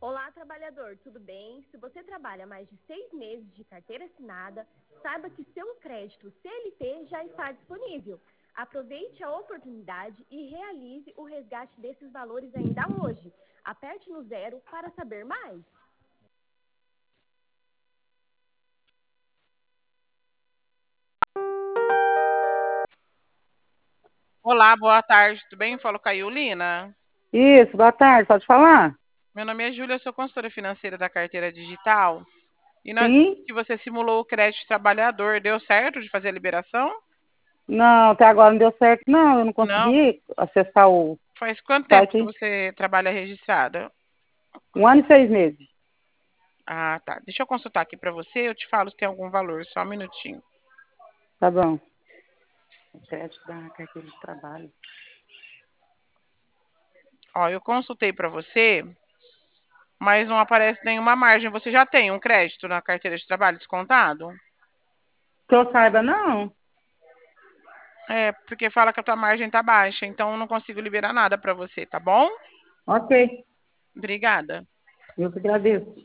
Olá, trabalhador, tudo bem? Se você trabalha mais de 6 meses de carteira assinada, saiba que seu crédito CLT já está disponível. Aproveite a oportunidade e realize o resgate desses valores ainda hoje. Aperte no 0 para saber mais. Olá, boa tarde, tudo bem? Falo com a Iulina. Isso, boa tarde, pode falar? Meu nome é Júlia, eu sou consultora financeira da carteira digital. E nós vimos Sim? que você simulou o crédito trabalhador. Deu certo de fazer a liberação? Não, até agora não deu certo, não. Eu não Não. consegui acessar o Faz quanto tempo que site. você trabalha registrada? 1 ano e 6 meses. Ah, tá. Deixa eu consultar aqui para você, eu te falo se tem algum valor, só um minutinho. Tá bom. O crédito da carteira de trabalho. Ó, eu consultei para você, mas não aparece nenhuma margem. Você já tem um crédito na carteira de trabalho descontado? Que eu saiba, não. É, porque fala que a tua margem tá baixa, então eu não consigo liberar nada para você, tá bom? Ok, Obrigada. eu que agradeço.